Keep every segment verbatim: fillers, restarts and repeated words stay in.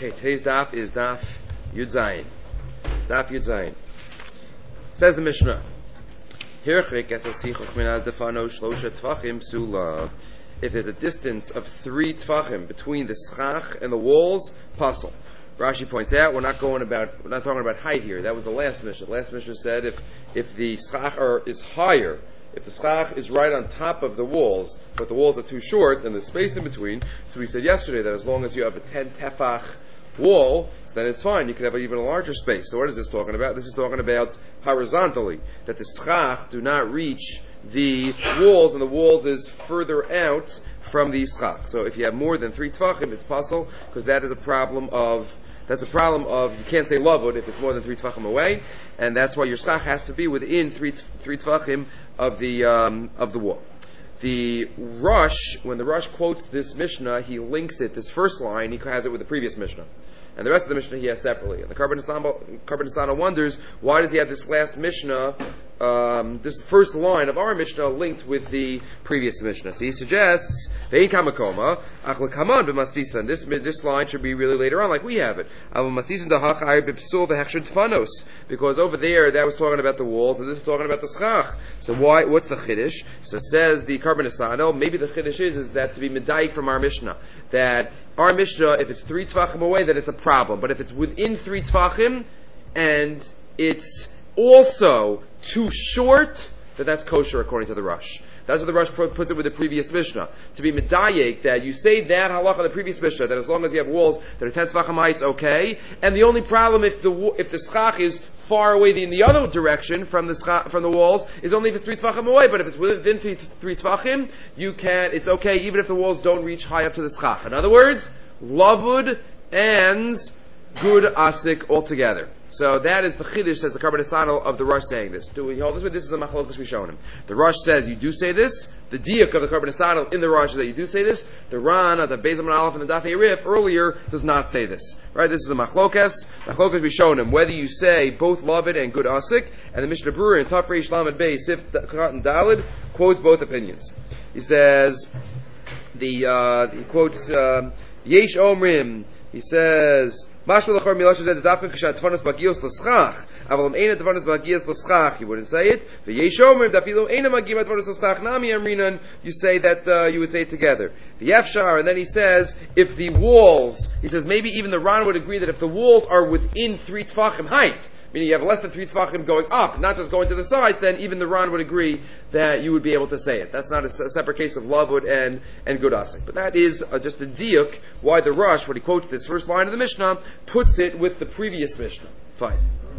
Okay, today's daf is daf Yud Zayin. Daf Yud Zayin. Says the Mishnah. If there's a distance of three tfachim between the schach and the walls, puzzle. Rashi points out we're not going about we're not talking about height here. That was the last Mishnah. The last Mishnah said if if the schach are, is higher, if the schach is right on top of the walls, but the walls are too short and the space in between. So we said yesterday that as long as you have a ten tefach wall, so then it's fine. You could have even a larger space. So what is this talking about? This is talking about horizontally, that the schach do not reach the walls, and the walls is further out from the schach. So if you have more than three tvachim, it's possible, because that is a problem of that's a problem of you can't say lavud if it's more than three tvachim away, and that's why your schach has to be within three three tvachim of the um, of the wall. The Rush, when the Rush quotes this Mishnah, he links it, this first line, he has it with the previous Mishnah. And the rest of the Mishnah he has separately. And the Karban Asana wonders, why does he have this last Mishnah, um, this first line of our Mishnah linked with the previous Mishnah? So he suggests, Ve'in kamakoma, ach lekaman b'mastisan. This this line should be really later on, like we have it. Because over there, that was talking about the walls, and this is talking about the schach. So why? What's the chiddush? So says the Karban Asana, maybe the chiddush is, is that to be medayik from our Mishnah, that our Mishnah, if it's three tvachim away, then it's a problem. But if it's within three tvachim, and it's also too short, then that's kosher according to the Rush. That's what the Rush puts it with the previous Mishnah. To be medayek, that you say that halacha of the previous Mishnah, that as long as you have walls that are ten tvachim high, it's okay. And the only problem if the if the schach is far away in the other direction from the schach, from the walls is only if it's three tvachim away. But if it's within three, three tvachim, you can. It's okay even if the walls don't reach high up to the schach. In other words, lavud and good asik altogether. So that is the chiddush, says the Karban Asana of the Rush saying this. Do we hold this? This is a machlokas we shown him. The Rush says you do say this. The diak of the Karban Asana in the Rush is that you do say this. The Ran of the Beis Amud Aleph and the Daf Rif earlier does not say this. Right? This is a machlokas. Machlokas we shown him whether you say both lavud and good asik. And the Mishnah Brewer in Taf Reish Lamed Beis Sif Katan Dalid quotes both opinions. He says the uh, he quotes uh, Yesh Omrim. He says. You wouldn't say it. You say that uh, you would say it together. The Yafshar, and then he says, if the walls, he says maybe even the Ran would agree that if the walls are within three tvachim height, meaning you have less than three tvachim going up, not just going to the sides, then even the Ran would agree that you would be able to say it. That's not a, a separate case of lavud and, and good asik. But that is uh, just a diuk why the Rush, when he quotes this first line of the Mishnah, puts it with the previous Mishnah. Fine.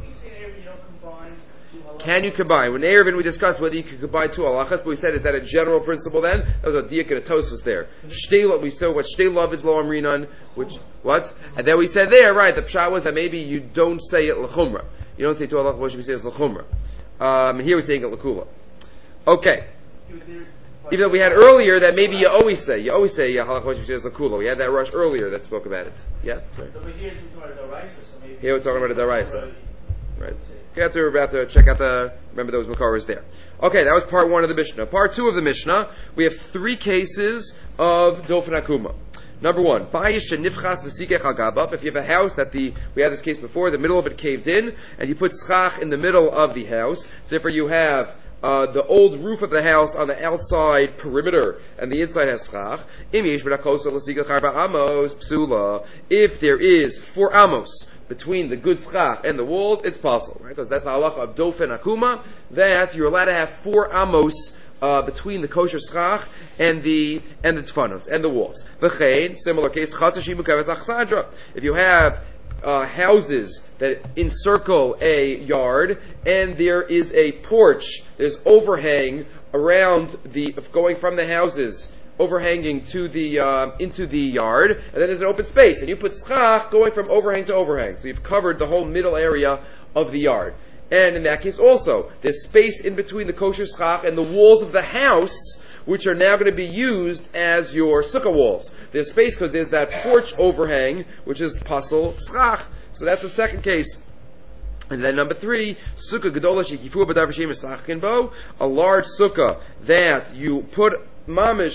Can you combine? When Erevin we discussed whether you could combine two halachas, but we said, is that a general principle then? That was a diuk and a tosfos there. Shtei, we saw what shtei love is lo amrinan, which, what? And then we said there, right, the pshat was that maybe you don't say it l'chumra. You don't say two halachas, what should we say is l'chumra. Um, and here we're saying it l'kula. Okay. Even though we had earlier that maybe you always say, you always say halachas, what should we say is l'kula. We had that Rush earlier that spoke about it. Yeah? Sorry. Here we're talking about a daraisa. Right. You have to, we have to check out the, remember those makaras there. Okay, that was part one of the Mishnah. Part two of the Mishnah, we have three cases of Dofen Akuma. Number one, if you have a house that the, we had this case before, the middle of it caved in, and you put schach in the middle of the house, so therefore you have Uh, the old roof of the house on the outside perimeter, and the inside has schach. If there is four amos between the good schach and the walls, it's possible, right? Because that's the halacha of dofen akuma, that you're allowed to have four amos uh, between the kosher schach and the and the tfanos and the walls. V'chein, similar case, if you have Uh, houses that encircle a yard, and there is a porch, there's overhang around the, going from the houses, overhanging to the, uh, into the yard, and then there's an open space, and you put schach going from overhang to overhang, so you've covered the whole middle area of the yard. And in that case also, there's space in between the kosher schach and the walls of the house, which are now going to be used as your sukkah walls. There's space because there's that porch overhang, which is pasal schach. So that's the second case. And then number three, sukkah gedola shekifu b'dav shem esachin bo, a large sukkah that you put mamish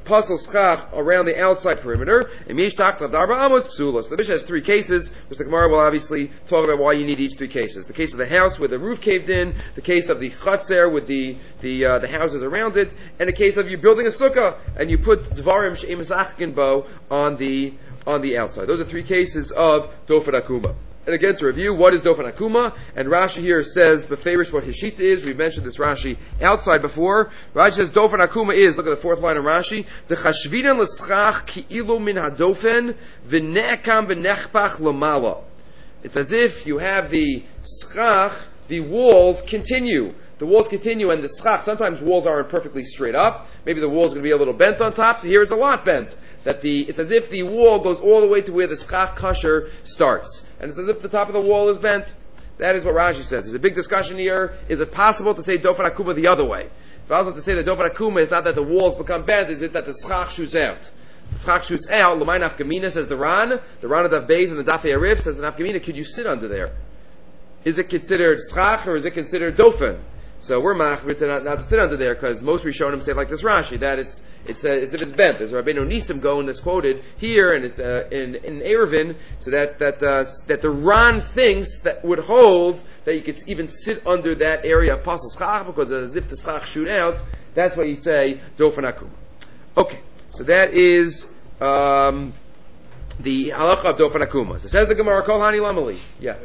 pasal schach around the outside perimeter. And mish tachtav darba amos psulos. The Mishnah has three cases, which the Gemara will obviously talk about why you need each three cases. The case of the house where the roof caved in, the case of the chatzer with the the uh, the houses around it, and the case of you building a sukkah and you put dvarim she'emes achkin bo on the on the outside. Those are three cases of dofen akuma. And again, to review, what is Dofen Akuma? And Rashi here says, Beferish, what his shita is. We mentioned this Rashi outside before. Rashi says, Dofen Akuma is, look at the fourth line of Rashi, the Chashvidan l'schach ki'ilu min hadofen v'ne'ekam v'nechpach l'mala. It's as if you have the schach, the walls continue. The walls continue, and the schach, sometimes walls aren't perfectly straight up. Maybe the wall's going to be a little bent on top, so here it's a lot bent. That the, it's as if the wall goes all the way to where the schach kasher starts. And it's as if the top of the wall is bent. That is what Rashi says. There's a big discussion here. Is it possible to say Dofen Akuma the other way? It's possible to say that Dofen Akuma is not that the walls become bent, is it that the schach shoots out? The schach shoots out, L'may nafkamina, says the Ran. The Ran of the Beis and the Dafei Arif says the nafkamina, could you sit under there? Is it considered schach or is it considered Dofen? So we're machmir to not, not to sit under there, because most Rishonim say like this Rashi, that it's it's uh, as if it's bent. There's Rabbeinu Nisim going that's quoted here, and it's uh, in in Eruvin, so that that uh, that the Ran thinks that would hold that you could even sit under that area of pasal schach, because as if the schach shoot out. That's why you say dofen akuma. Okay, so that is um, the halacha of dofen akuma. So says the Gemara, kol hani lamali. Yeah.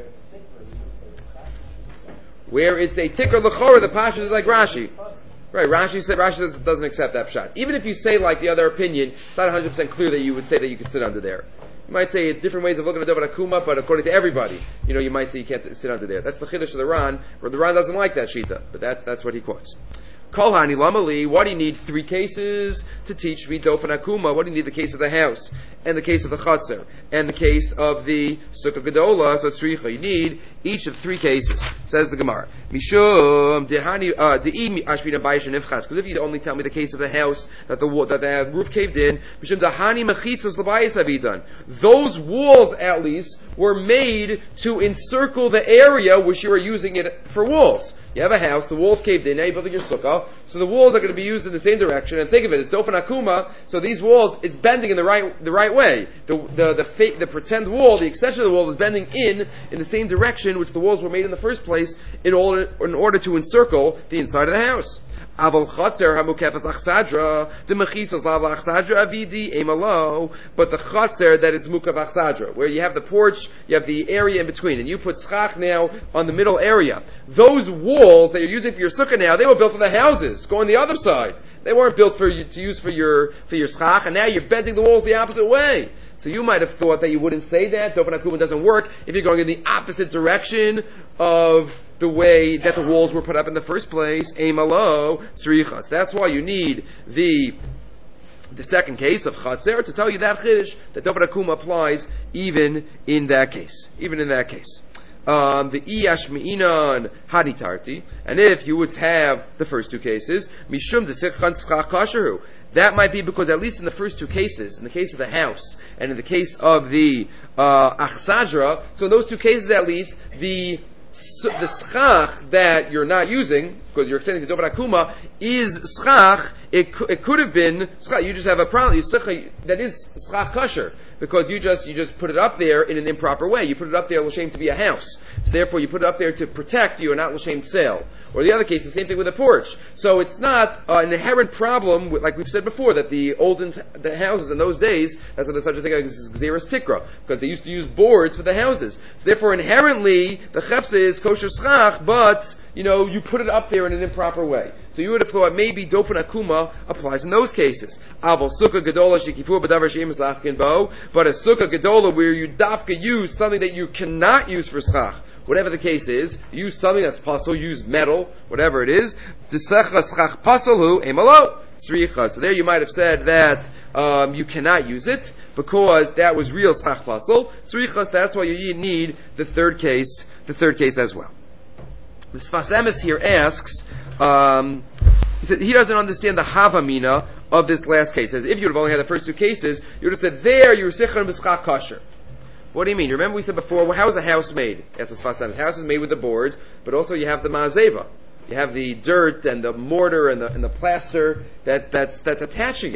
Where it's a tikkar l'chora, the pasha is like Rashi. Right, Rashi said Rashi doesn't, doesn't accept that pshat. Even if you say like the other opinion, it's not one hundred percent clear that you would say that you could sit under there. You might say it's different ways of looking at Dofen Akuma, but according to everybody, you know, you might say you can't sit under there. That's the chiddush of the Ran, where the Ran doesn't like that shita, but that's that's what he quotes. Kol hani lamali, why do you need three cases to teach me Dofen Akuma? What do you need the case of the house, and the case of the Chatzar, and the case of the Sukkah Gedola, so tzricha? You need each of three cases, says the Gemara. Mishum dehani de'i ashbina bayish nifchas. Because if you only tell me the case of the house that the that the roof caved in, mishum dehani mechitzas l'bayis avidan. Those walls, at least, were made to encircle the area which you are using it for walls. You have a house, the walls caved in, now you're building your sukkah, so the walls are going to be used in the same direction, and think of it, it's Dofen Akuma, so these walls, it's bending in the right the right way. The the the, fake, the pretend wall, the extension of the wall is bending in, in the same direction which the walls were made in the first place, in order, in order to encircle the inside of the house. Aval Chatzar hamukefas achsadra the mechisos lav achsadra avidi emalo. But the Chatzar that is mukav achsadra, where you have the porch, you have the area in between, and you put schach now on the middle area. Those walls that you're using for your sukkah now, they were built for the houses. Go on the other side. They weren't built for you to use for your for your schach, and now you're bending the walls the opposite way. So you might have thought that you wouldn't say that. Dofen Akuma doesn't work if you're going in the opposite direction of the way that the walls were put up in the first place. Eimalo tzrichas. That's why you need the the second case of Chatzar to tell you that chiddush, that Dofen Akuma applies even in that case. Even in that case. Um, the iyash me'inan haditarti, and if you would have the first two cases, mishum desichchan schach kasheru. That might be because at least in the first two cases, in the case of the house and in the case of the uh, achsadra, so in those two cases at least, the the schach that you're not using, because you're extending to Dofen Akuma, is schach. It, it could have been schach. You just have a problem. You, that is schach kasher. Because you just you just put it up there in an improper way. You put it up there l'shem to be a house. So therefore you put it up there to protect you and not l'shem sale. Or the other case, the same thing with a porch. So it's not uh, an inherent problem, with, like we've said before, that the olden the houses in those days, that's why there's such a thing as Xeris Tikra, because they used to use boards for the houses. So therefore inherently, the chefza is kosher schach, but, you know, you put it up there in an improper way. So you would have thought maybe Dofen Akuma applies in those cases. Aval Sukkah Gedola Shekifur B'davar She'emes Achkin Bo, but a Sukkah Gedola where you dafka use something that you cannot use for schach, whatever the case is, use something that's pasul, use metal, whatever it is, T'secha schach pasulhu emalo tzricha. So there you might have said that um, you cannot use it, because that was real schach pasul. Tzrichas, that's why you need the third case, the third case as well. The Sfas Emes here asks, um, he said he doesn't understand the havamina of this last case. He says, if you would have only had the first two cases, you would have said, there, you're sichon b'schach kasher. What do you mean? Remember we said before, well, how is a house made? At the Sfas Emes, house is made with the boards, but also you have the ma'azeva. You have the dirt and the mortar and the, and the plaster that, that's, that's attaching it.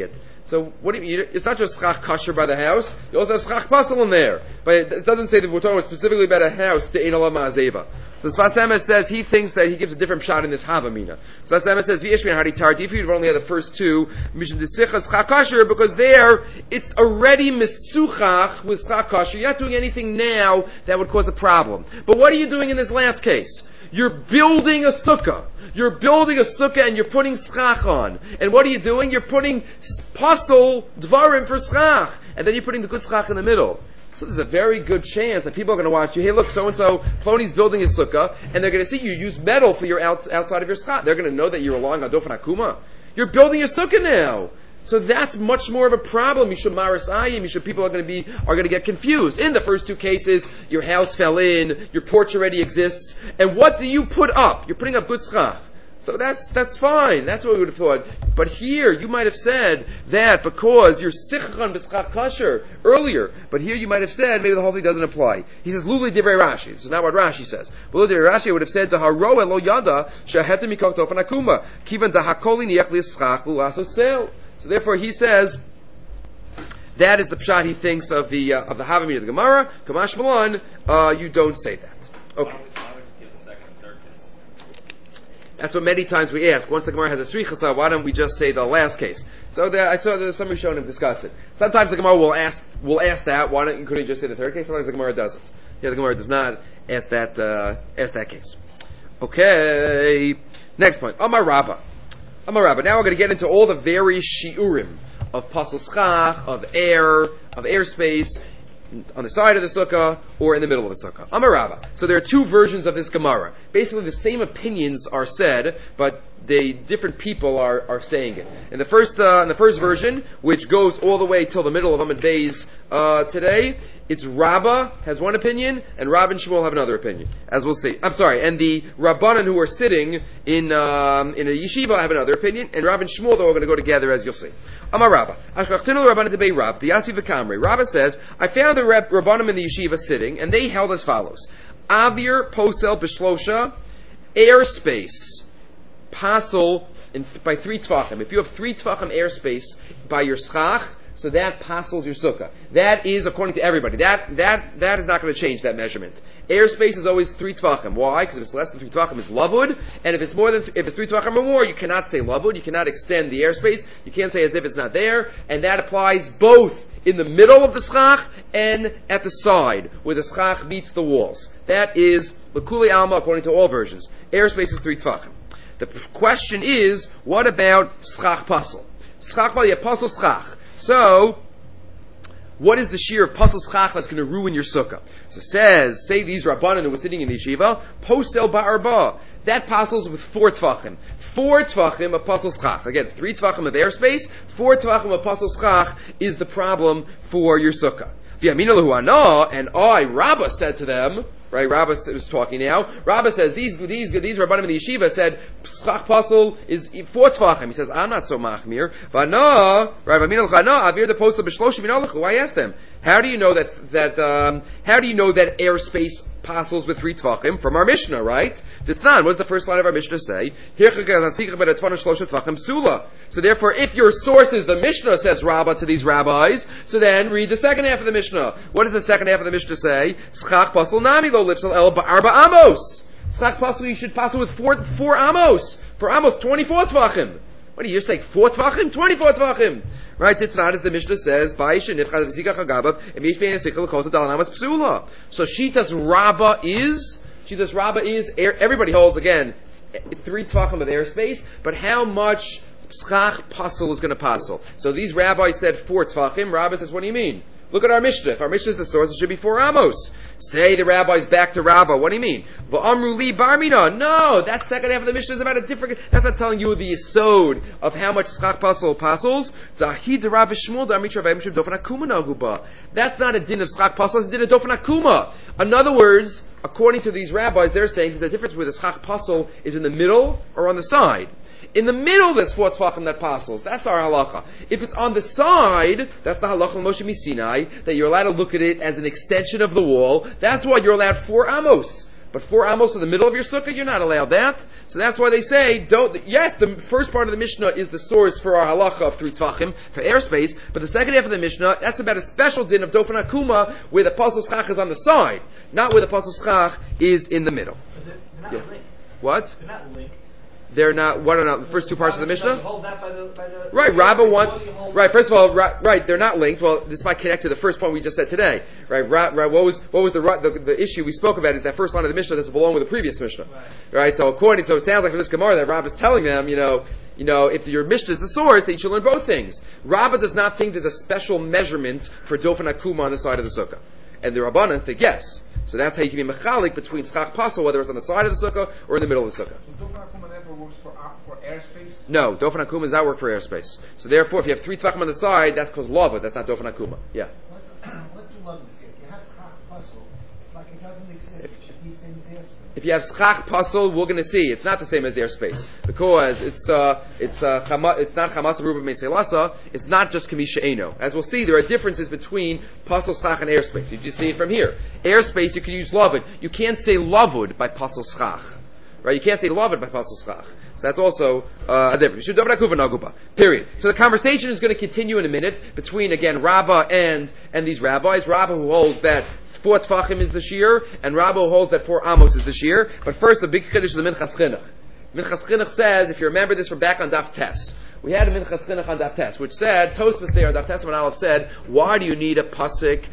So what do you mean? It's not just schach kasher by the house. You also have schach pasel in there. But it doesn't say that we're talking specifically about a house, the Ein Olam Ma'azeva. So Sfas Emes says he thinks that he gives a different shot in this Havamina. So Sfas Emes says, V'yeshmin Hari Tardi, if you only have the first two, Mishum Desicha schach kasher, because there, it's already mesuchach with schach kasher. You're not doing anything now that would cause a problem. But what are you doing in this last case? You're building a sukkah. You're building a sukkah and you're putting schach on. And what are you doing? You're putting pasel dvarim for schach. And then you're putting the good schach in the middle. So there's a very good chance that people are going to watch you. Hey, look, so-and-so, Plony's building his sukkah, and they're going to see you use metal for your out, outside of your schach. They're going to know that you're relying on dofen akuma. You're building a sukkah now. So that's much more of a problem. You should maris ayim. You should people are going to be are going to get confused. In the first two cases, your house fell in, your porch already exists, and what do you put up? You're putting up good schach. So that's that's fine. That's what we would have thought. But here, you might have said that because you're sichchan b'schach kasher earlier. But here, you might have said maybe the whole thing doesn't apply. He says luli divrei Rashi. This is not what Rashi says. But luli divrei Rashi would have said to haro elo yada shehetem mikach tofen akuma kivan dahakoli niach li'schach u'aso sel. So therefore, he says that is the pshat he thinks of the uh, of the Havamina of the Gemara. Kamash Malan, uh, you don't say that. Okay. That's what many times we ask. Once the Gemara has a srichasa, why don't we just say the last case? So there, I saw there's some Rishonim discuss it. Sometimes the Gemara will ask will ask that. Why don't you couldn't you just say the third case? Sometimes the Gemara doesn't. Yeah, the Gemara does not ask that uh, ask that case. Okay. Next point. Amar Rabbah. Amar Rabbah. Now we're going to get into all the various shiurim of pasel schach, of air, of airspace, on the side of the sukkah or in the middle of the sukkah. Amar Rabbah. So there are two versions of this Gemara. Basically, the same opinions are said, but they different people are, are saying it. In the first uh, in the first version, which goes all the way till the middle of Amud Beis uh, today, it's Rabbah has one opinion and Rav and Shmuel have another opinion, as we'll see. I'm sorry, and the Rabbanan who are sitting in um, in a yeshiva have another opinion, and Rav and Shmuel though are going to go together, as you'll see. Amar Rabbah. Ashkachtinu Rabbanan debei Rav. The Yasi v'Kamri. Rabbah says, I found the Rabbanim in the yeshiva sitting, and they held as follows: Avir posel b'shlosha, airspace. Pasel in, by three tvachim. If you have three tvachim airspace by your schach, so that pasels your sukkah. That is according to everybody. That that that is not going to change that measurement. Airspace is always three tvachim. Why? Because if it's less than three tvachim, it's lavud, and if it's more than th- if it's three tvachim or more, you cannot say lavud. You cannot extend the airspace. You can't say as if it's not there, and that applies both in the middle of the schach and at the side where the schach meets the walls. That is l'kuli alma according to all versions. Airspace is three tvachim. The question is, what about schach pasel? Schach pasel, pasel schach. So, what is the shear of pasel schach that's going to ruin your sukkah? So says, say these Rabbanan who were sitting in the yeshiva, posel ba'arba. That pasels with four tvachim. Four tvachim of pasel schach. Again, three tvachim of airspace, four tvachim of pasel schach is the problem for your sukkah. V'yamina lehu ana, and I, Rabbah, said to them, right, Rabbah is talking now. Rabbah says, these these these Rabbanim in the yeshiva said, schach pasel is four tvachim. He says, I'm not so machmir. V'ana, right, v'amina lehu ana, avir the posel b'shloshim minalechu. I asked them, how do you know that, that, um, how do you know that airspace pasels with three tvachim? From our Mishnah, right? Ditzan, what does the first line of our Mishnah say? So therefore, if your source is the Mishnah, says Rabbah to these rabbis, so then read the second half of the Mishnah. What does the second half of the Mishnah say? Schach pasel nami lo lipsal el ba'arba amos. Schach pasel, you should pasel with four, four amos. For amos, twenty-four tvachim. What do you say? Four tvachim? twenty-four tvachim. Right, it's not as the Mishnah says, so Shitas Rabbah is, Shitas Rabbah is, everybody holds, again, three tvachim of airspace, but how much schach pasel is going to pasel? So these rabbis said four tvachim, Rabbah says, what do you mean? Look at our Mishnah. If our Mishnah is the source, it should be four amos. Say the rabbis back to Rabbah. What do you mean? V'amru li barmina. No, that second half of the Mishnah is about a different. That's not telling you the yesod of how much schach pasel pasels. That's not a din of schach pasel. It's a din of dofen akuma. In other words, according to these rabbis, they're saying there's a difference where the schach pasel is in the middle or on the side. In the middle, there's four tvachim that pasels. That's our halacha. If it's on the side, that's the halacha of Moshe Misinai, that you're allowed to look at it as an extension of the wall. That's why you're allowed four amos. but four amos in the middle of your sukkah, you're not allowed that. So that's why they say, don't, yes, the first part of the Mishnah is the source for our halacha of three tvachim, for airspace, but the second half of the Mishnah, that's about a special din of dofen akuma, where the pasal schach is on the side, not where the pasal schach is in the middle. They're, they're not Yeah. linked. What? They're not linked. They're not, what are not, the first two parts of the Mishnah? Hold that by the, by the, Right, Rabbah one, right, first of all, right, right, they're not linked. Well, this might connect to the first point we just said today. Right, Ra, Ra, what was, what was the, the, the issue we spoke about is that first line of the Mishnah doesn't belong with the previous Mishnah. Right. Right, so according, so it sounds like from this Gemara that Rabbah is telling them, you know, you know, if your Mishnah is the source, then you should learn both things. Rabbah does not think there's a special measurement for Dofen Akuma on the side of the Sukkah. And the Rabbanan think yes. So that's how you can be mechalik between schach pasal, whether it's on the side of the sukkah or in the middle of the sukkah. So Dofen Akuma never works for, uh, for airspace? No, Dofen Akuma does not work for airspace. So therefore, if you have three tvachim on the side, that's called lava. That's not Dofen Akuma. Yeah. What's the love this? If you have schach pasal, it's like it doesn't exist. It should be the same as airspace. If you have schach pasal, we're going to see it's not the same as airspace because it's uh, it's uh, chama, it's not chamas ruba meselasa. It's not just kamisha eno. As we'll see, there are differences between pasal schach and airspace. You just see it from here. Airspace, you can use lavud. You can't say lavud by pasal schach, right? You can't say lavud by pasal schach. So that's also uh, a difference. Period. So the conversation is going to continue in a minute between again Rabbah and and these rabbis. Rabbah who holds that four tfachim is the shear, and Rabbah who holds that four amos is the shear. But first, a big chiddush of the Minchas Chinuch. Minchas Chinuch says, if you remember this from back on Daf Tes, we had a Minchas Chinuch on Daf Tes, which said, Tosfos there on Daf Tes when Aleph said, why do you need a pasuk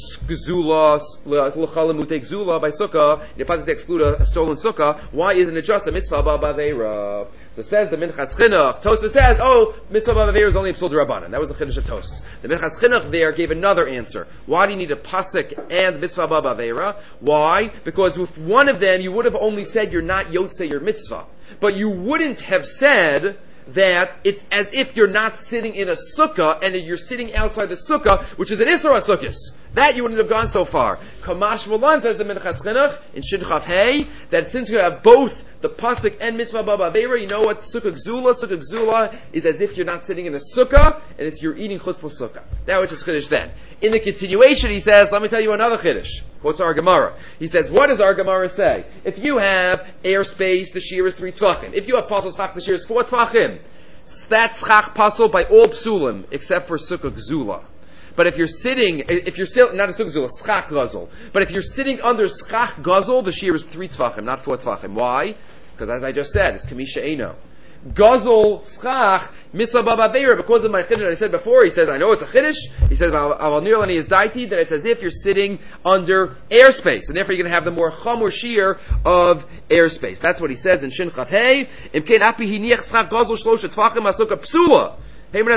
gzula l'chalamute gzula by sukkah? You pasuk to exclude a, a stolen sukkah. Why isn't it just a mitzvah ba'aveira? So it says the Minchas Chinuch. Tosfos says, oh, mitzvah ba'aveira is only Psul D'Rabbanan. That was the chiddush of Tosfos. The Minchas Chinuch there gave another answer. Why do you need a pasuk and mitzvah ba'aveira? Why? Because with one of them, you would have only said you're not yotzei your mitzvah, but you wouldn't have said that it's as if you're not sitting in a sukkah and you're sitting outside the sukkah, which is an isur on sukkahs. That you wouldn't have gone so far. Kamash Malan says the Minchas Chinuch in Shin Chaf Hey that since you have both the pasuk and mitzvah ba'aveira, you know what sukkah gzula? Sukkah gzula is as if you're not sitting in a sukkah and it's you're eating chutz l'sukkah. That was his chiddush then. In the continuation, he says, let me tell you another chiddush. Quotes our Gemara. He says, what does our Gemara say? If you have airspace, the shear is three tvachim. If you have pasal schach, the shear is four tvachim. That's schach pasal by all psulim except for sukkah gzula. But if you're sitting, if you're sitting, not a sukkah gzula, schach gazel. But if you're sitting under schach gazel, the shear is three tvachim, not four tvachim. Why? Because as I just said, it's kamisha eno. Gazel schach mitzvah ba'aveira. Because of my chiddush that I said before, he says, I know it's a chiddush. He says, aval nirlani is daiti, that it's as if you're sitting under airspace, and therefore you're going to have the more chum or shear of airspace. That's what he says in Shin Chaf Hey. Imkein api hiniach schach gazel shlosh tvachim asukah psula. Even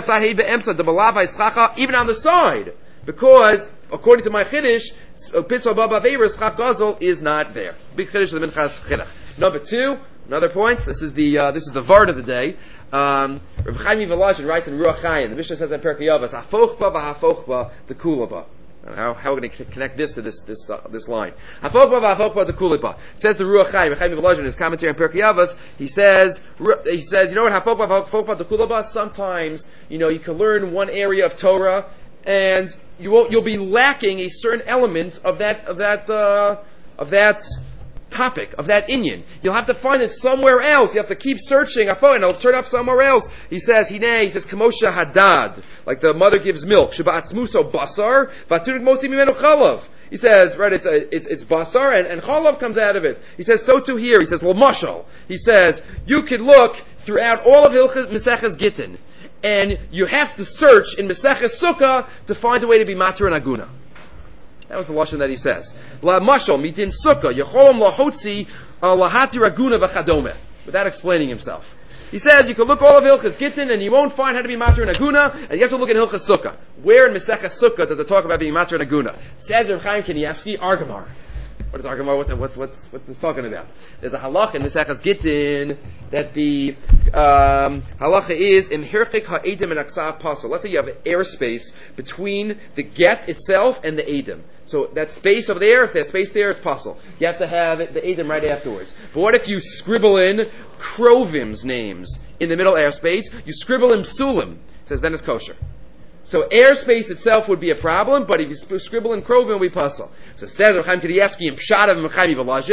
on the side, because according to my chiddush, mitzvah ba'aveira schach gazel is not there. Big chiddush of the Minchas Chinuch. Number two. Another point. This is the uh, this is the vart of the day. Um, Rav Chaim Volozhin writes in Ruach Chaim. The Mishnah says in Perkei Avos, "Hafochba v'hafochba dekulaba." How how are we going to connect this to this this uh, this line? Hafochba v'hafochba dekulaba. Says the Ruach Chaim. Rav Chaim Volozhin in his commentary on Perkei Avos. He says he says you know what hafochba v'hafochba dekulaba. Sometimes you know you can learn one area of Torah and you won't you'll be lacking a certain element of that of that uh, of that. topic of that inyan. You'll have to find it somewhere else. You have to keep searching, and it'll turn up somewhere else. He says, Hine, he says, Kamosha Hadad, like the mother gives milk. Shaba'atzmuso basar, vaturik mosi mimenu chalav. He says, right, it's a, it's, it's basar, and, and chalav comes out of it. He says, so too here. He says, l'mashal. He says, you can look throughout all of Hilchas Meseches Gittin, and you have to search in Meseches Sukkah to find a way to be matur and aguna. That was the lashon that he says. La mashal mitin sukkah yecholom lahotzi lahati raguna v'chadome. Without explaining himself, he says you can look all of Hilchas Gittin and you won't find how to be matur and aguna, and you have to look at Hilchas Sukkah. Where in Meseches Sukkah does it talk about being matur and aguna? Says Rav Chaim Kanievsky, Argamar. What is Argamar? What's what's what's what's this talking about? There's a halach in Meseches Gittin that the um, halacha is im hirchik ha'edim and aksav pasol. Let's say you have airspace between the get itself and the edim. So that space over there, if there's space there, it's pasol. You have to have it, the edim right afterwards. But what if you scribble in Krovim's names in the middle airspace? You scribble in psulim. It says then it's kosher. So airspace itself would be a problem, but if you scribble in Krovim, we pasol. So it says Rav Chaim Kanievsky in Pshat of Rav Chaim Volozhin,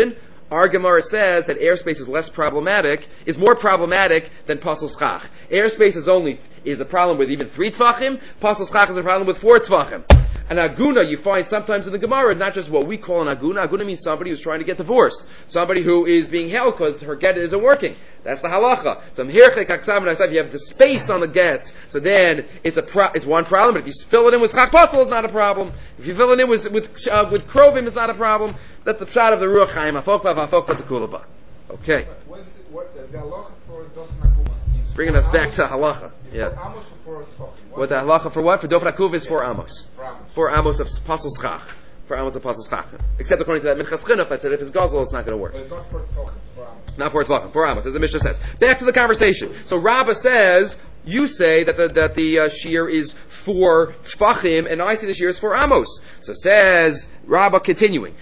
Our Gemara says that airspace is less problematic, is more problematic than pasal schach. Airspace is only is a problem with even three tvachim. Pasal schach is a problem with four tvachim. An aguna you find sometimes in the Gemara, not just what we call an aguna. Aguna means somebody who's trying to get divorced, somebody who is being held because her get isn't working. That's the halacha. So if you have the space on the gets, so then it's a pro- it's one problem. But if you fill it in with schach pasal, it's not a problem. If you fill it in with with uh, with krovim, it's not a problem. That's the pshat of the Ruach Chaim. Afokba v'afokba tekulaba. Okay. What's the, what, the, the halacha for Dof Nakuma is Bringing us back to halacha. Is Yeah. for Amos or for Tzvachim? What the halacha for what? For Dof Nakuv is for Amos. For Amos. For Amos of pasal schach. For Amos of pasal schach. Except according to that Minchas Chinuch that said if it's gazel, it's not going to work. But not for Tzvachim, it's for Amos. Not for Tzvachim, for Amos, as the Mishnah says. Back to the conversation. So Rabbah says, you say that the that the uh, shear is for Tzvachim, and I say the shear is for Amos. So says Rabbah continuing,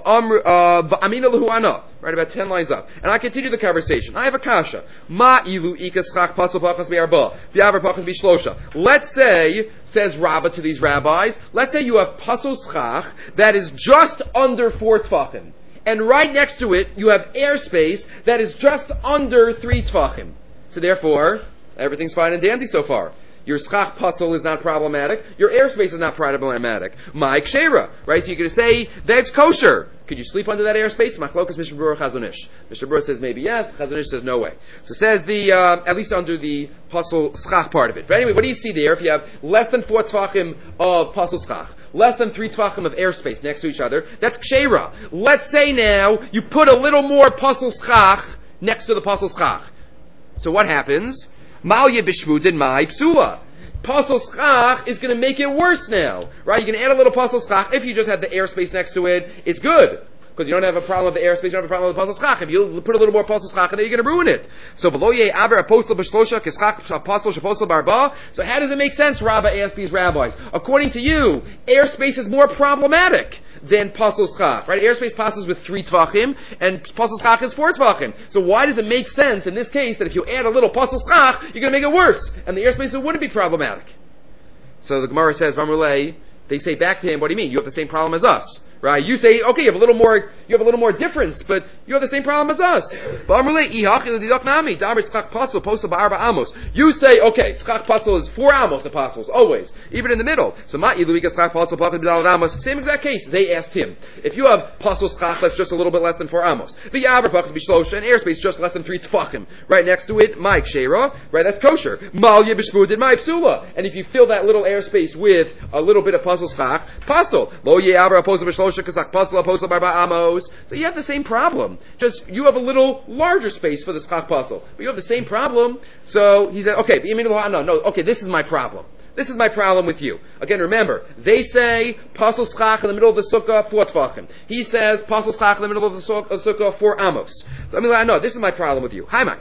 Va'amina lahu ana, right about ten lines up. And I continue the conversation. I have a kasha. Ma ilu ikas chach pasal pachas be'arba, v'avar pachas b'shlosha. Let's say, says Rabbah to these rabbis, let's say you have pasal schach that is just under four Tzvachim. And right next to it, you have airspace that is just under three Tvachim. So therefore, everything's fine and dandy so far. Your schach pasal is not problematic. Your airspace is not problematic. My kshera, right? So you're going to say that's kosher. Could you sleep under that airspace? Machlokas Mishnah Berurah Chazonish. Mishnah Berurah says maybe yes. Chazonish says no way. So says the uh, at least under the pasal schach part of it. But anyway, what do you see there? If you have less than four tvachim of pasal schach, less than three tvachim of airspace next to each other, that's kshera. Let's say now you put a little more pasal schach next to the pasal schach. So what happens? Malya b'shvutin mai psula. Pasal schach is going to make it worse now, right? You can add a little pasal schach. If you just had the airspace next to it, it's good. Because you don't have a problem with the airspace, you don't have a problem with the pasal schach. If you put a little more pasal schach in there, you're going to ruin it. So, below ye aber apostle b'shlosha kischach apostle shapostle barba. So how does it make sense, Rabbah asked these rabbis? According to you, airspace is more problematic than pasal schach, right? Airspace passes with three tvachim, and pasal schach is four tvachim. So why does it make sense in this case that if you add a little pasal schach, you're going to make it worse, and the airspace wouldn't be problematic? So the Gemara says, Vamrulei, they say back to him, what do you mean? You have the same problem as us, right? You say, okay, you have a little more, you have a little more difference, but you have the same problem as us. You say, okay, schach pasal is four amos apostles, always, even in the middle. So same exact case. They asked him, if you have pasal schach that's just a little bit less than four amos, the yaver pachas b'shlosha, and airspace just less than three tfachim, right next to it, my kshera, right? That's kosher. Malya b'shvudin my psula, and if you fill that little airspace with a little bit of pasal schach, pasal lo yaver apostle b'shlosha kazak pasal apostle barba amos. So you have the same problem. Just you have a little larger space for the schach pasal, but you have the same problem. So he said, okay, no, no, okay, this is my problem. This is my problem with you. Again, remember, they say pasal schach in the middle of the sukkah four tvachim. He says pasal schach in the middle of the sukkah four amos. So I mean, I know this is my problem with you. Hi, man.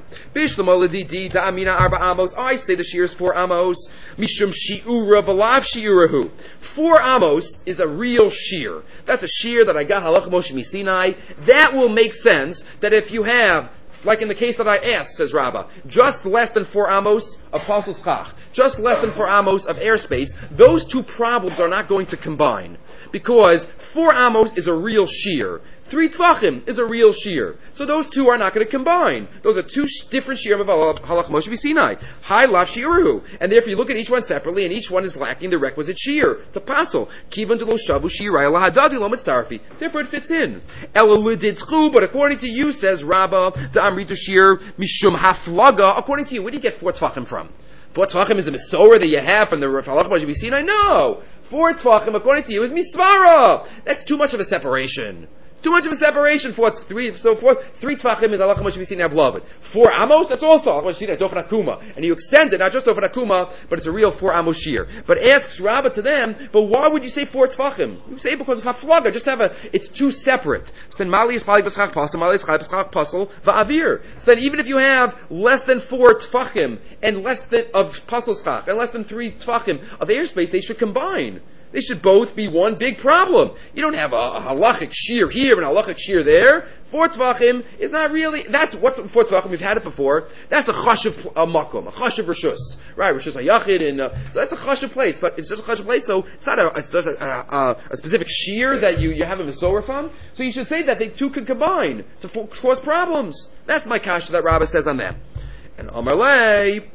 I say the shear is four amos. Mishum shiura v'lav shiurahu. Four amos is a real shear. That's a shear that I got halach Moshe Misinai. That will make sense. That if you have, like in the case that I asked, says Rabbah, just less than four amos of pasal schach, just less than four amos of airspace, those two problems are not going to combine. Because four amos is a real shear. Three tvachim is a real shear. So those two are not going to combine. Those are two sh- different shearim of halach Moshe B'Sinai. High lav shiuruhu. And therefore you look at each one separately, and each one is lacking the requisite shear to pasal. Kivan de lo shavu shirai lahadadi lo mitzdarfi. Therefore it fits in. Elaliditchu, but according to you, says Rabbah, the amritu shear mishum haflaga. According to you, where do you get four tvachim from? Four tvachim is a mesorah that you have from the halach Moshe B'Sinai? No. Four tvachim, according to you, is misvara. That's too much of a separation. Too much of a separation for three. So for three tvachim is halach Moshe B'Sinai beloved. Four amos, that's also halach Moshe B'Sinai dofen akuma, and you extend it not just dofen akuma, but it's a real four amos shear. But asks Rabbah to them, but why would you say four tvachim? You say because of haflaga. Just have a. It's two separate. So then mali is pali b'schach pasal, mali is chai b'schach pasal va'avir. So then even if you have less than four tvachim and less than of pasal schach and less than three tvachim of airspace, they should combine. They should both be one big problem. You don't have a, a halachic shear here and a halachic shear there. Four tvachim is not really, that's what's four tvachim, we've had it before. That's a chashuv uh, makom, a chashuv rishus. Right, rishus hayachid, and uh, so that's a chashuv place, but it's just a chashuv place, so it's not a, it's just a, a, a specific shear that you, you have a Mesorah from. So you should say that they two could combine to f- cause problems. That's my kasha that Rabbah says on that. And Amarle,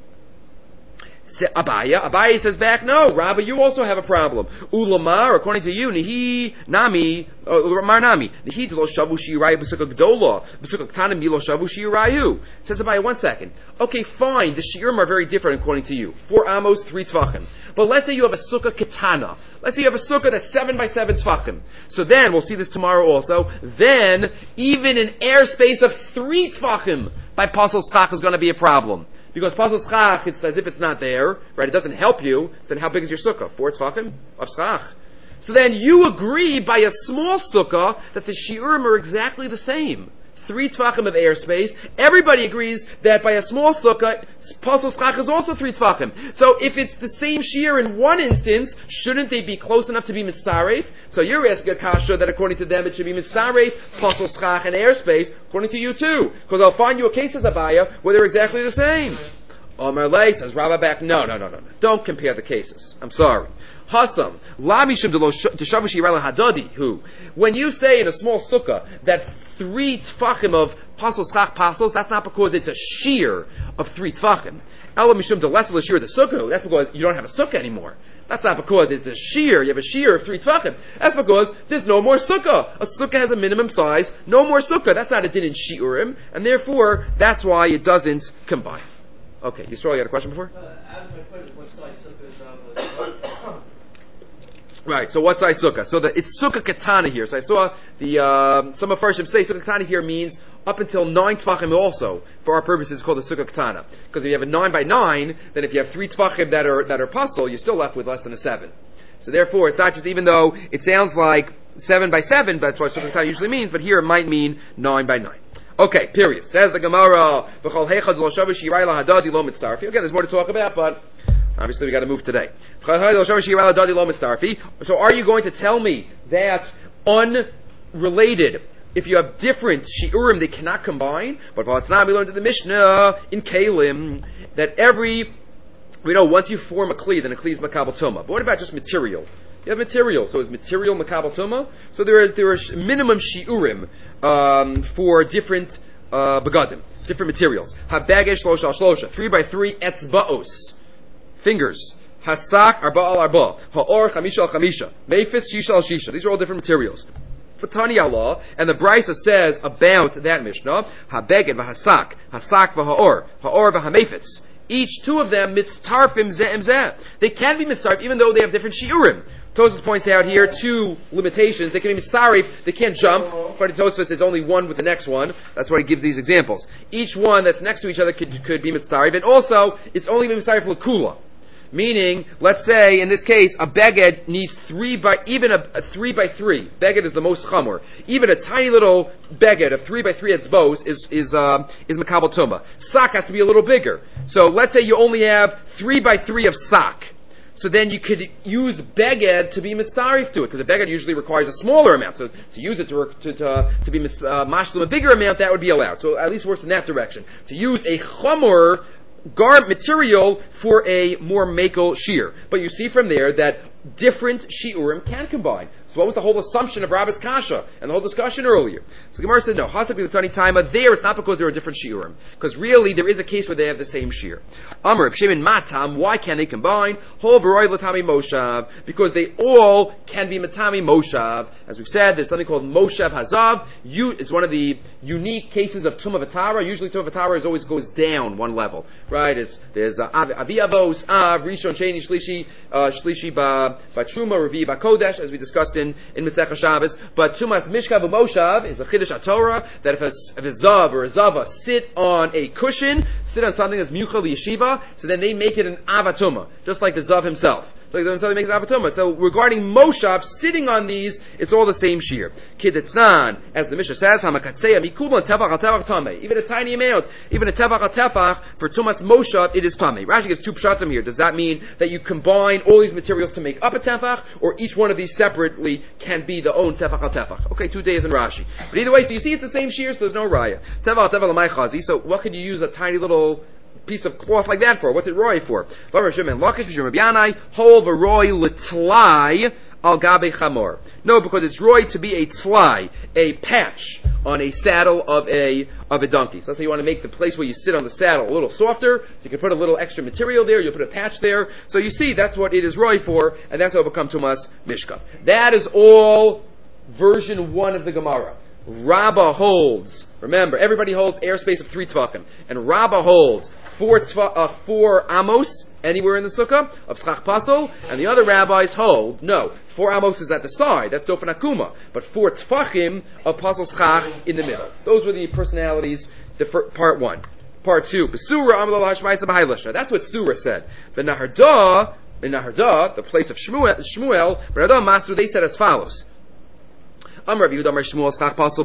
Abaya, Abaya says back, no, Rabbi, you also have a problem. Ulamar, according to you, Nihi Nami, Mar Nami, Nihi lo shavu shirayu b'sukkah gdola, b'sukkah k'tana mi lo shavu shirayu. Says Abaya, one second. Okay, fine, the shiurim are very different according to you. Four amos, three tvachim. But let's say you have a sukkah ketana. Let's say you have a sukkah that's seven by seven tvachim. So then, we'll see this tomorrow also, then, even an airspace of three tvachim by Pasal Schach is going to be a problem. Because Pasal Schach, it's as if it's not there, right? It doesn't help you. So then how big is your sukkah? Four tvachim of Schach. So then you agree by a small sukkah that the shiurim are exactly the same. Three tvachim of airspace. Everybody agrees that by a small sukkah, Pasal Schach is also three tvachim. So if it's the same shiur in one instance, shouldn't they be close enough to be mitzaref? So you're asking a kasha that according to them it should be mitzaref, Pasal Schach, and airspace, according to you too. Because I'll find you a case as Abaya where they're exactly the same. Omar Lei says, Rabbah back, no, no, no, no, no. Don't compare the cases. I'm sorry. Hasam, Lamishim Deshavushi Rala Hadadi, who, when you say in a small sukkah that three tfachim of Pasal Schach Pasals, that's not because it's a shear of three tfachim. Ela Mishum Delesel shear the sukkah, that's because you don't have a sukkah anymore. That's not because it's a shear, you have a shear of three tvachim. That's because there's no more sukkah. A sukkah has a minimum size, no more sukkah. That's not a din in shiurim, and therefore, that's why it doesn't combine. Okay, Yisrael, you had a question before? Uh, as my question, what size sukkah is uh, Right, so what size sukkah? So the, it's sukkah katana here. So I saw the, uh, some of Farshim say sukkah katana here means up until nine tvachim also, for our purposes, it's called a sukkah katana. Because if you have a nine by nine, then if you have three tvachim that are, that are puzzle, you're still left with less than a seven. So therefore, it's not just, even though it sounds like seven by seven, that's what sukkah katana usually means, but here it might mean nine by nine. Okay, period. Says the Gemara, again, there's more to talk about, but obviously we got to move today. So are you going to tell me that unrelated, if you have different shiurim, they cannot combine? But we learned in the Mishnah in Kalim that every, we know once you form a kli, then a kli is makabel tumah. But what about just material? You have material, so is material makabel tumah? So there are there are minimum shiurim um, for different uh, begadim, different materials. Habagesh shlosha shlosha, three by three etzbaos, fingers. Hasak arba al arba, haor chamisha al chamisha, meifetz shisha al shisha. These are all different materials. For Tani Allah, and the Brisa says about that Mishnah, habeged v'hasak, hasak v'haor, haor v'hamefetz. Each two of them mitztarfim ze'em zeh. They can be mitztarf even though they have different shiurim. Tosfos points out here two limitations. They can be mitztarif, they can't jump. But Tosfos is only one with the next one. That's why he gives these examples. Each one that's next to each other could, could be mitztarif, and also it's only mitztarif l'kula. Meaning, let's say in this case, a beged needs three by even a, a three by three. Beged is the most chamor. Even a tiny little beged of three by three etzbos is is uh, is makabel tumah. Sak has to be a little bigger. So let's say you only have three by three of sak. So then you could use beged to be mitzarif to it, because a beged usually requires a smaller amount. So to use it to to to, to be uh, mashlim a bigger amount, that would be allowed. So at least works in that direction. To use a chamor garb material for a more makel shear. But you see from there that different shiurim can combine. So what was the whole assumption of Rabbi's kasha and the whole discussion earlier? So Gemara says no. Hasak b'l'tani taima. There, it's not because there are different shiurim. Because really, there is a case where they have the same shear. Amar b'shemin matam. Why can they combine? Hol v'roi l'tami moshav. Because they all can be matami moshav. As we've said, there's something called moshav hazav. You, it's one of the unique cases of tumah v'tara. Usually, tumah v'tara is always goes down one level, right? It's there's uh, avi avos, av rishon sheni shlishi uh, shlishi ba ba truma revi ba kodesh, as we discussed in in Masechah Shabbos. But tumas mishkav u'moshav is a chiddush HaTorah that if a, if a zav or a zava sit on a cushion, sit on something that's muchal yeshiva, so then they make it an avatuma, just like the zav himself. Like they make an abatuma. So regarding Moshav, sitting on these, it's all the same shear. Kidetznan, as the Mishnah says, Hamakatseya mikubon tefach al tefach tamei. Even a tiny amount, even a tefach al tefach for tumas Moshav, it is tamei. Rashi gives two pshatim here. Does that mean that you combine all these materials to make up a tefach, or each one of these separately can be the own tefach al tefach? Okay, two days in Rashi. But either way, so you see it's the same shear, so there's no raya. Tefach al tefach l'may chazi. So what could you use a tiny little piece of cloth like that for? What's it roy for? No, because it's roy to be a tlai, a patch on a saddle of a of a donkey. So let's say you want to make the place where you sit on the saddle a little softer, so you can put a little extra material there, you'll put a patch there. So you see, that's what it is roy for, and that's how it will become Tumas Mishka. That is all version one of the Gemara. Rabbah holds, remember, everybody holds airspace of three tvachim, and Rabbah holds four tva, uh, four amos anywhere in the sukkah of schach pasol, and the other rabbis hold no, four amos is at the side, that's dofen akuma, but four tvachim of pasol schach in the middle. Those were the personalities. The fir- part one, part two. Besura amalo hashmaitza b'haylishna. That's what Surah said. The Nahardah, in Nahardah, the place of Shmuel, Shmuel, Nahardah Master, they said as follows. Shmuel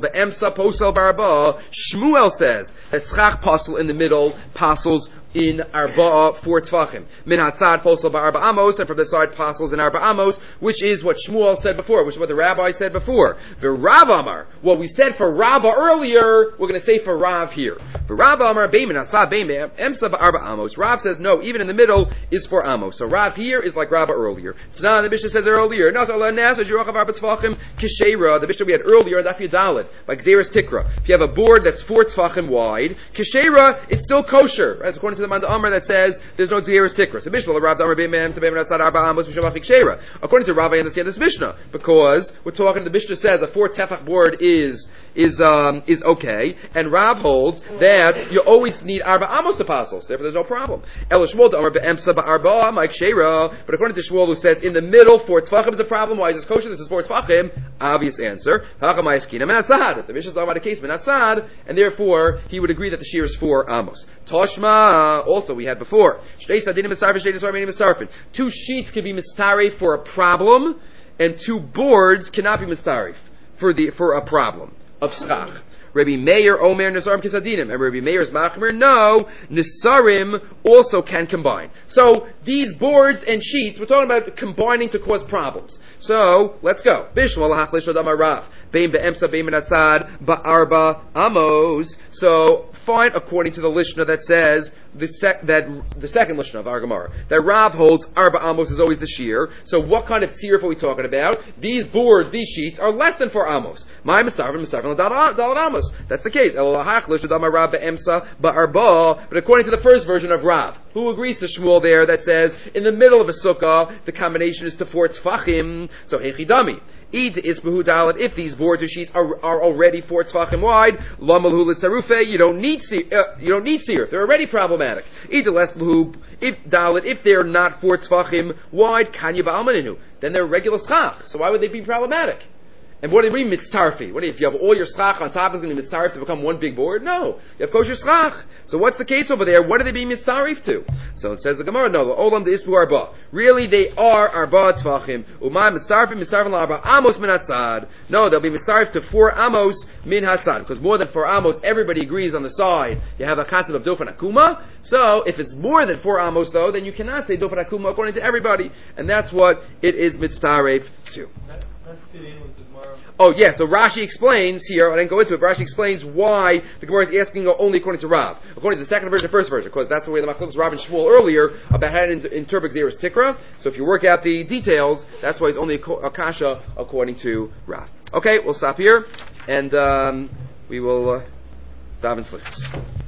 says that schach pasel in the middle, pasels in arba'a four tvachim. Min hatzad posel ba'arba amos, and from the side pasels in arba amos, which is what Shmuel said before, which is what the rabbi said before. The Rav Amar, what we said for Rabbah earlier, we're going to say for Rav here. For Rav Amar, be'min hatzad be'min emsa ba'arba amos. Rav says no, even in the middle is for amos. So Rav here is like Rabbah earlier. Tznan, the Mishnah says earlier. The Mishnah we had earlier, Daf Yudalid, like Xeris Tikra. If you have a board that's four tzvachim wide, Kishera, it's still kosher, as according to the Manda Amar that says there's no Xeris Tikra. So Mishnah, Rav Amar B'Mem, Sebem Ratzad Arba Amos, Mishabach Kishera. According to Rav, I understand this Mishnah, because we're talking, the Mishnah says the four tefach board is is um is okay, and Rav holds that you always need arba amos apostles, therefore there's no problem. El Shmuel to Amar be'emsa ba'arba ma'ik sheira, but according to Shmuel who says in the middle four tefachim is a problem. Why is this kosher? This is four tefachim. Obvious answer. The Mishnah is talking about a case menatzad, and therefore he would agree that the shear is four amos. Toshma, also we had before. Two sheets could be mistarif for a problem, and two boards cannot be mistarif for the for a problem of schach. Rabbi Meir Omer Nisarim Kisadinim, and Rabbi Meir's Machmer, no, Nisarim also can combine. So these boards and sheets, we're talking about combining to cause problems. So let's go. Bishmal lahachlish odam Rav. Bein be'emsa bein menatzad ba'arba amos. So fine, according to the Lishna that says the sec, that the second Lishna of our Gemara, that Rav holds arba amos is always the shear. So what kind of tziruf are we talking about? These boards, these sheets, are less than four amos. My misarvin misarvin dalad amos. That's the case. But according to the first version of Rav, who agrees to Shmuel there, that says in the middle of a sukkah the combination is to four tfachim. So hechidami. Eid isbahu dalat. If these boards or sheets are, are already four tfachim wide, lamalhu litzarufe. You don't need uh, you don't need seer. They're already problematic. Eid less lahu if dalat. If they're not four tfachim wide, kanya ba'almaninu. Then they're regular schach. So why would they be problematic? And what do you mean mitztarfi? What do you, if you have all your schach on top, it's going to be mitztarif to become one big board? No. You have kosher schach. So what's the case over there? What are they being mitztarif to? So it says the Gemara, no, olam de isbu arba. Really, they are arba tzvachim. Umay mitztarfim, mitztarfim la arba amos min hatzad. No, they'll be mitztarif to four amos min hatzad. Because more than four amos, everybody agrees on the side. You have a concept of dofen akuma. So if it's more than four amos, though, then you cannot say dofen akuma according to everybody. And that's what it is mitztarif to. That, that's fitting with the Gemara. Oh yeah, so Rashi explains here, I didn't go into it, but Rashi explains why the Gemara is asking only according to Rav. According to the second version, the first version, because that's the way the Machlokes Rav and Shmuel earlier about how to interpret Xeris Tikra. So if you work out the details, that's why it's only a kasha according to Rav. Okay, we'll stop here, and um, we will uh, daven slichus.